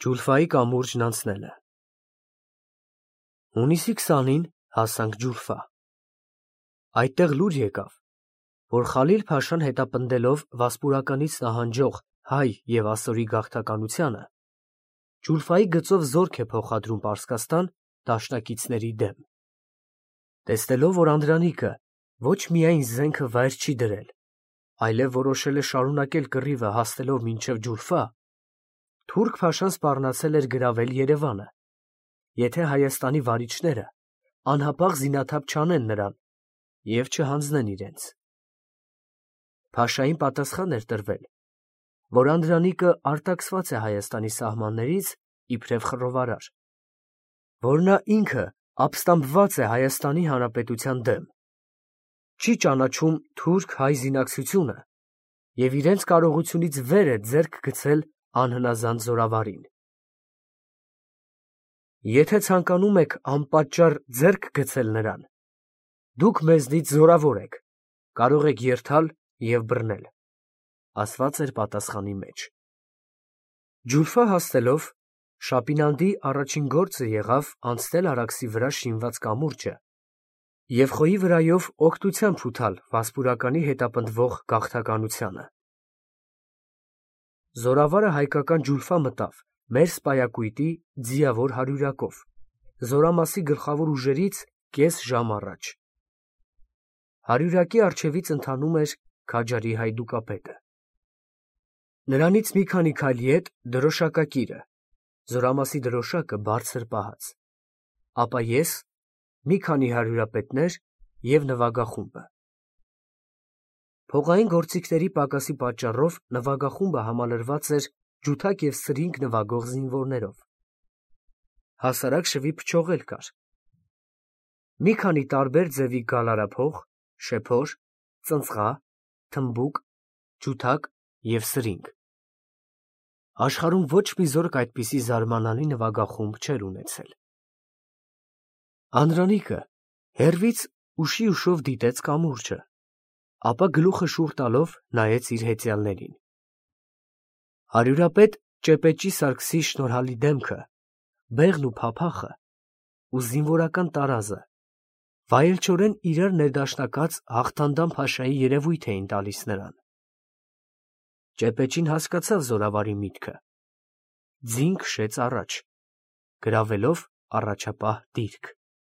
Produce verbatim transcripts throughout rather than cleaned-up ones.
Ջուլֆայի կամուրջն անցնելը Հունիսի քսանին հասանք Ջուլֆա։ Այդտեղ լուր եկավ, որ Խալիլ-փաշան հետապնդելով Վասպուրականից նահանջող հայ և ասորի գաղթականությանը, Ջուլֆայի գծով զորք է փոխադրում Պարսկաստան դաշնակիցների դեմ։ Տեսնելով, որ Անդրանիկը ոչ միայն զենքը վայր չի դրել, այլև որոշել է շարունակել կռիվը հասնելով մինչև Ջուլֆա, թուրք փաշան սպառնացել էր գրավել Երևանը, եթե Հայաստանի վարիչները անհապաղ զինաթափ չանեն նրան և չհանձնեն իրենց։ Փաշային պատասխան էր տրվել, որ Անդրանիկը արտաքսված է Հայաստանի սահմաններից իբրև խռովարար, որ նա ինքը ապստամբված է Հայաստանի Հանրապետության դեմ, չի ճանաչում թուրք-հայ զինակցությունը և իրենց կարողությունից վեր է ձեռք գցել անհնազանդ զորավարին։ Եթե ցանկանում եք անպատճառ ձեռք գցել նրան, դուք մեզնից զորավոր եք, կարող եք երդալ և բռնել, ասված էր պատասխանի մեջ։ Ջուլֆա հասնելով, Շապինանդի առաջին գործը եղավ անցնել Արաքսի վրա շինված կամուրջը և խոյի վրայով օգնությամբ ուտալ Վասպուրականի հետապնդվող գաղթականությանը։ Զորավարը հայկական Ջուլֆա մտավ մեր սպայակույտի ձիավոր հարյուրակով, զորամասի գլխավոր ուժերից կես ժամ առաջ։ Հարյուրակի առջևից ընթանում էր Քաջարի հայդուկապետը։ Նրանից մի քանի քայլի հետ դրոշակակիրը, զորամասի դրոշակը բարձր պահած, ապա ես, մի քանի հարյուրապետներ և նվագախումբը։ Փողային գործիքների պակասի պատճառով նվագախումբը համալրված էր ջութակ և սրինգ նվագող զինվորներով։ Հասարակ շվի փչող էլ կար։ Մի քանի տարբեր ձևի գալարափող, շեփոր, ծնծղա, թմբուկ, ջութակ և սրինգ։ Աշխարհում ոչ մի զորք այդպիսի զարմանալի նվագախումբ չէր ունեցել։ Անդրանիկը հեռվից ուշի֊ուշով դիտեց կամուրջը, ապա գլուխը շուռ տալով նայեց իր հեծյալներին։ Հարյուրապետ Ճեպեճի Սարգսի շնորհալի դեմքը, բեղն ու փափախը ու զինվորական տարազը վայելչորեն իրար ներդաշնակած Հաղթանդամ փաշայի երևույթ էին տալիս նրան։ Ճեպեճին հասկացավ զորավարի միտքը, ձին քշեց առաջ, գրավելով առաջապահ դիրք։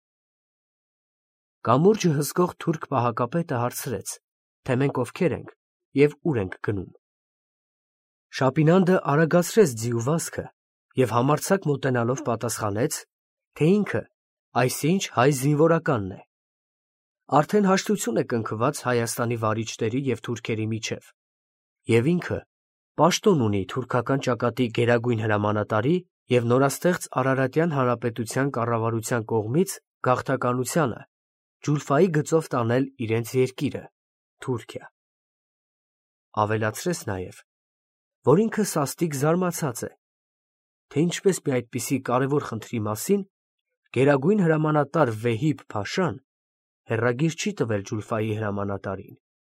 Կամուրջը հսկող թուրք պահակապետը հարցրեց, թե մենք ովքեր ենք և ուր ենք գնում։ Շապինանդը արագացրեց ձիու վազքը և համարձակ մոտենալով պատասխանեց, թե ինքը այսինչ հայ զինվորականն է։ Արդեն հաշտություն է կնքված Հայաստանի վարիչների և թուրքերի միջև, և ինքը պաշտոն ունի թուրքական ճակատի գերագույն հրամանատարի և նորաստեղծ Արարատյան հանրապետության կառավարության կողմից գաղթականությանը Ջուլֆայի գծով տանել իրենց երկիրը՝ Թուրքիա։ Ավելացրեց նաև, որ ինքը սաստիկ զարմացած է, թե ինչպես մի այդպիսի կարևոր խնդրի մասին գերագույն հրամանատար Վեհիբ փաշան հեռագիր չի տվել Ջուլֆայի հրամանատարին։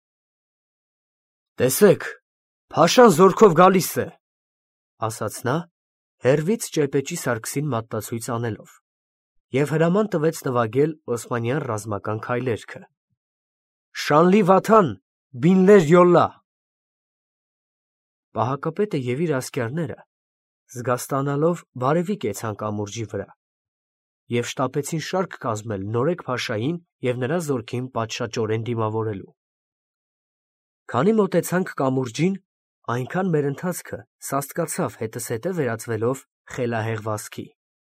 «Տեսեք, փաշան զորքով գալիս է», ֊ ասաց նա, հեռվից Ճեպեճի Սարգսին մատնացույց անելով, և հրաման տվեց նվագել օսմանյան ռազմական քայլերքը. «Շանլի֊Վաթան, Բինլեր֊Յոլլա»։ Պահակապետը և իր ասկյարները զգաստանալով բարևի կեցան կամուրջի վրա և շտապեցին շարք կազմել Նորեկ փաշային և նրա զորքին պատշաճորեն դիմավորելու։ Քանի մոտեցանք կամուրջին, այնքան մեր ընթացքը սաստկացավ հետզհետե վերածվելով խելահեղ վազքի։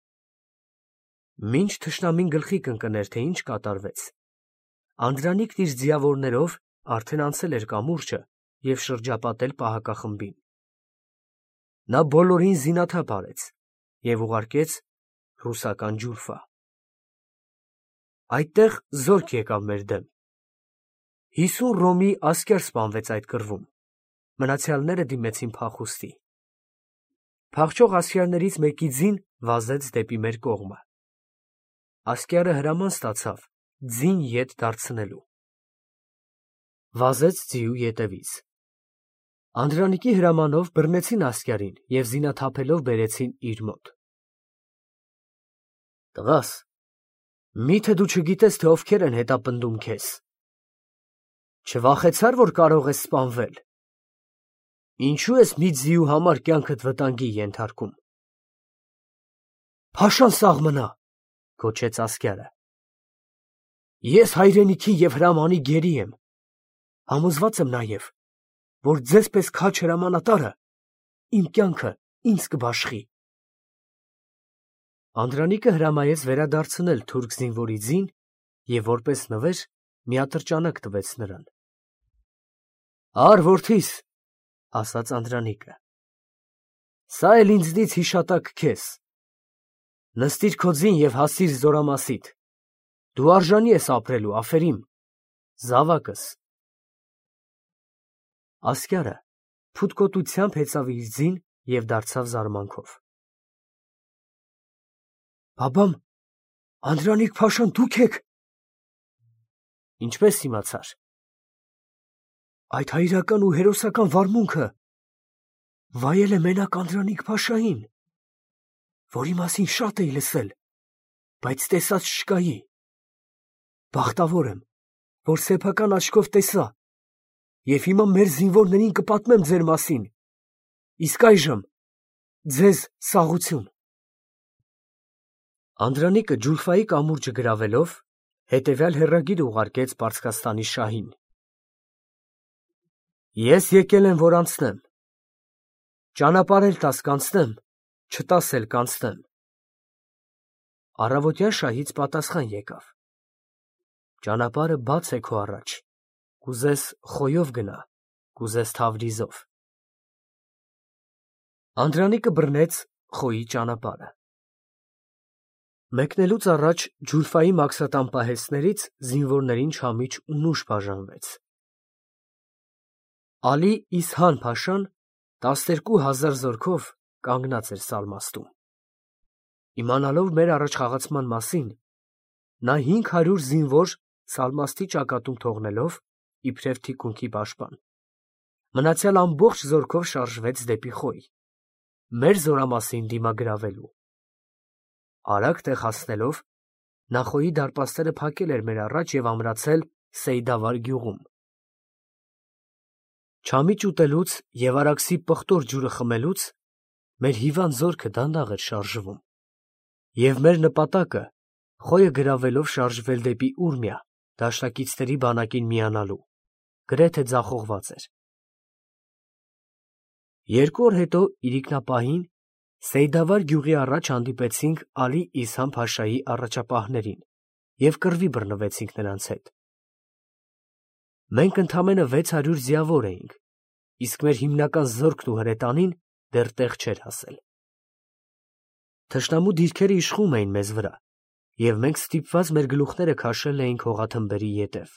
Մինչ թշնամին գլխի կընկներ, թե ինչ կատարվեց, Անդրանիկն իր ձիավորներով արդեն անցել էր կամուրջը և շրջապատել պահակախմբին։ Նա բոլորին զինաթափ արեց և ուղարկեց ռուսական Ջուլֆա։ Այդտեղ զորք եկավ մեր դեմ։ Հիսուն ռոմի ասկյար սպանվեց այդ կռվում, մնացյալները դիմեցին փախուստի։ Փախչող ասկյարներից մեկի ձին վազեց դեպի մեր կողմը։ Ասկյարը հրաման ստացավ ձին ետ դարձնելու։ Վազեց ձիու ետևից։ Անդրանիկի հրամանով բռնեցին Ասկարին և զինաթափելով բերեցին իր մոտ։ Տղաս, միթե դու չգիտես, թե ովքեր են հետապնդում քեզ։ Չվախեցար, որ կարող ես սպանվել։ Ինչու ես մի ձիու համար կյանքդ վտանգի ենթարկում։ Փաշան սաղ մնա, գոչեց Ասկարը։ Ես հայրենիքի և հրամանի գերի եմ, համոզված եմ նաև, որ ձեզպես քաջ հրամանատարը իմ կյանքը ինձ կբաշխի։ Անդրանիկը հրամայեց վերադարձնել թուրք զինվորի ձին և որպես նվեր մի ատրճանակ տվեց նրան։ Առ որդիս, ասաց Անդրանիկը, սա էլ ինձնից հիշատակ քեզ։ Նստիր քո ձին և հասիր զորամասիդ։ Դու արժանի ես ապրելու, Աֆերիմ, զավակս։ Ասկարը փութկոտությամբ հեծավ իր ձին և դարձավ զարմանքով։ Բաբամ, Անդրանիկ փաշան դուք եք։ Ինչպես իմացար։ Այդ հայրական ու հերոսական վարմունքը վայել է մենակ Անդրանիկ փաշային, որի մասին շատ էի լսել, բայց տեսած չկայի։ Բախտավոր եմ, որ սեփական աչքով տեսա և հիմա մեր զինվորներին կպատմեմ ձեր մասին, իսկ այժմ ձեզ սաղություն։ Անդրանիկը Ջուլֆայի կամուրջը գրավելով, հետևյալ հեռագիր ուղարկեց Պարսկաստանի շահին. Ես եկել եմ, որ անցնեմ, ճանապարհ տաս կանցնեմ, չտաս էլ կանցնեմ։ Առավոտյան շահից պատասխան եկավ. Ճանապարհը բաց է քո առաջ, կուզես խոյով գնա, կուզես թավրիզով։ Անդրանիկը բռնեց խոյի ճանապարհը։ Մեկնելուց առաջ Ջուլֆայի մաքսատան պահեստներից զինվորներին չամիչ ու նուշ բաժանվեց։ Ալի Իսհան փաշան տասներկու հազար զորքով կանգնած էր Սալմաստում։ Իմանալով մեր առաջխաղացման մասին, նա հինգ հարյուր զինվոր Սալմաստի ճակատում թողնելով, իբրև թիկունքի պաշտպան, մնացյալ ամբողջ զորքով շարժվեց դեպի Խոյ, մեր զորամասին դիմագրավելու։ Արագ տեղ հասնելով, նա Խոյի դարպասները փակել էր մեր առաջ և ամրացել Սեյդավար գյուղում։ Չամիչ ուտելուց և արաքսի պղտոր ջուրը խմելուց մեր հիվանդ զորքը դանդաղ էր շարժվում, և մեր նպատակը Խոյը գրավելով շարժվել դեպի Ուրմիա, դաշնակիցների բանակին միանալու, գրեթե ձախողված էր։ Երկու օր հետո իրիկնապահին Սեյդավար գյուղի առաջ հանդիպեցինք Ալի Իսհան փաշայի առաջապահներին և կռվի բռնվեցինք նրանց հետ։ Մենք ընդամենը վեց հարյուր ձիավոր էինք, իսկ մեր հիմնական զորքն ու հրետանին դեռ տեղ չէր հասել։ Թշնամու դիրքերը իշխում էին մեզ վրա, և մենք ստիպված մեր գլուխները քաշել էինք հողաթմբերի ետև։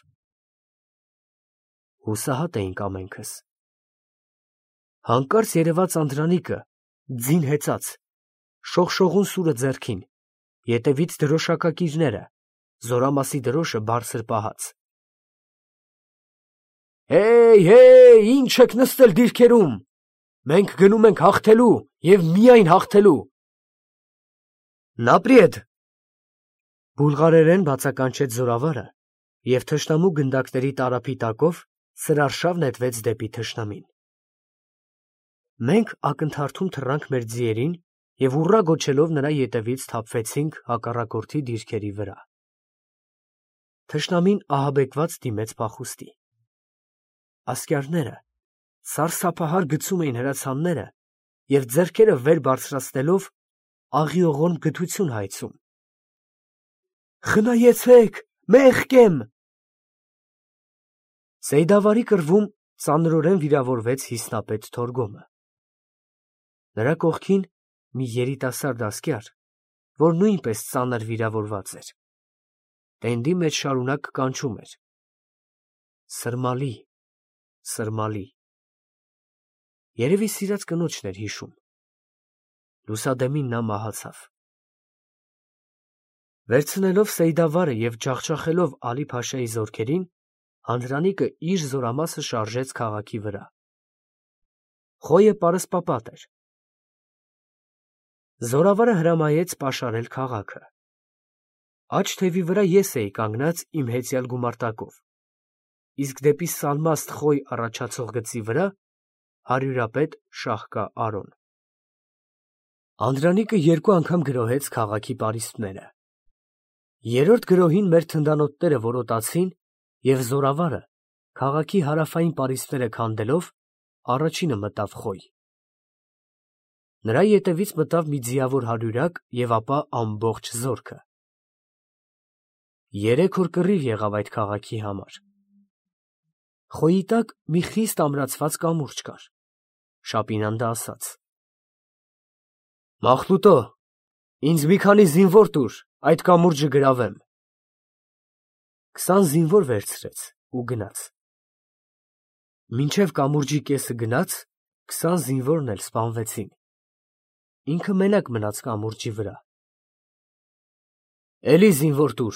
Հուսահատ էինք ամենքս։ Հանկարծ երևաց Անդրանիկը, ձին հեծած, շողշողուն սուրը ձեռքին, ետևից դրոշակակիրները, զորամասի դրոշը բարձր պահած։ Հեյ, հեյ, ի՞նչ եք նստել դիրքերում, մենք գնում ենք հաղթելու և միայն հաղթելու։ Նապրիեդ, բուլղարերեն բացականչեց զորավարը, և թշնամու գնդակների տարափի տակով սրարշավ նետվեց դեպի թշնամին։ Մենք ակնթարթում թռանք մեր ձիերին և ուռա գոչելով նրա ետևից թափվեցինք հակառակորդի դիրքերի վրա։ Թշնամին ահաբեկված դիմեց փախուստի։ Ասկярները սարսափահար գցում էին հրացանները և ձեռքերը վեր բարձրացնելով աղիողորմ գթություն հայցում։ Խնայեցեք, մեղք եմ։ Սեյդավարի կռվում ծանրորեն վիրավորվեց Հիսնապետ Թորգոմը։ Նրա կողքին մի երիտասարդ ասկյար, որ նույնպես ծանր վիրավորված էր, տենդի մեջ շարունակ կանչում էր. Սրմալի, սրմալի։ Երևի սիրած կնոջն էր հիշում։ Լուսադեմին նա մահացավ։ Վերցնելով Սեյդավարը և ջախջախելով Ալի Փաշայի զորքերին, Անդրանիկը իր զորամասը շարժեց քաղաքի վրա։ Խոյը պարսպապատ էր։ Զորավարը հրամայեց պաշարել քաղաքը։ Աջ թևի վրա ես էի կանգնած իմ հեծյալ գումարտակով, իսկ դեպի Սալմաստ Խոյ առաջացող գծի վրա հարյուրապետ Շահկա Արոն։ Անդրանիկը երկու անգամ գրոհեց քաղաքի պարիսպները։ Երրորդ գրոհին մեր թնդանոթները որոտացին, և զորավարը, քաղաքի հարավային պարիսպները քանդելով, առաջինը մտավ Խոյ։ Նրա ետևից մտավ մի ձիավոր հարյուրակ և ապա ամբողջ զորքը։ Երեք օր կռիվ եղավ այդ քաղաքի համար։ Խոյի տակ մի խիստ ամրացված կամուրջ կար։ Շապինանդը ասաց. «Մախլուտո, ինձ մի քանի զինվոր տուր, այդ կամուրջը գրավեմ»։ Քսան զինվոր վերցրեց ու գնաց։ Մինչև կամուրջի կեսը գնաց, քսան զինվորն էլ սպանվեցին։ Ինքը մենակ մնաց կամուրջի վրա։ «Էլի զինվոր տուր»։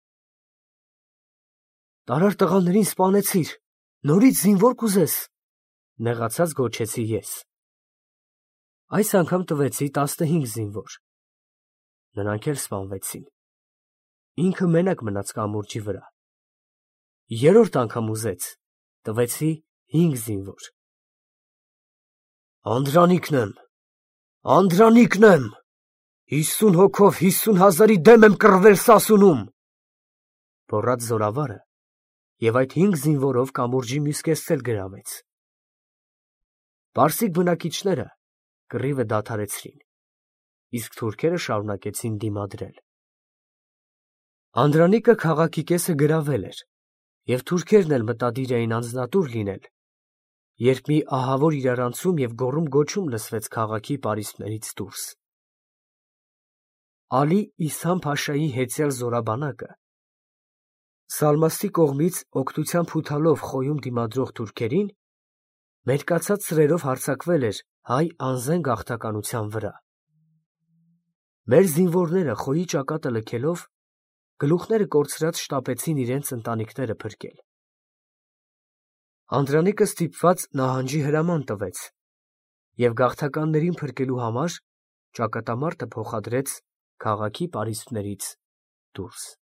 «Տարար տղաներին սպանեցիր, նորից զինվոր կուզես», նեղացած գոչեցի ես։ Այս անգամ տվեցի տասնհինգ զինվոր։ Նրանք էլ սպանվեցին։ Ինքը մենակ մնաց կամուրջի վրա։ Երրորդ անգամ ուզեց, տվեցի հինգ զինվոր։ «Անդրանիկն եմ, Անդրանիկն եմ, հիսուն հոգով հիսուն հազարի դեմ եմ կռվել Սասունում», գոռաց զորավարը և այդ հինգ զինվորով կամուրջի մյուս կեսն էլ գրավեց։ Պարսիկ բնակիչները կռիվը դադարեցրին, իսկ թուրքերը շարունակեցին դիմադրել։ Անդրանիկը քաղաքի կեսը գրավել էր, և թուրքերն էլ մտադիր էին անձնատուր լինել, երբ մի ահավոր իրարանցում և գոռում֊գոչում լսվեց քաղաքի պարիսպներից դուրս։ Ալի Իսհամ Փաշայի հեծյալ զորաբանակը Սալմաստի կողմից օգնության փութալով Խոյում դիմադրող թուրքերին մերկացած սրերով հարձակվել էր հայ անզեն գաղթականության վրա։ Մեր զինվորները Խոյի ճակատը լքելով, գլուխները կորցրած շտապեցին իրենց ընտանիքները փրկել։ Անդրանիկը ստիպված նահանջի հրաման տվեց և գաղթականներին փրկելու համար ճակատամարտը փոխադրեց քաղաքի պարիսպներից դուրս։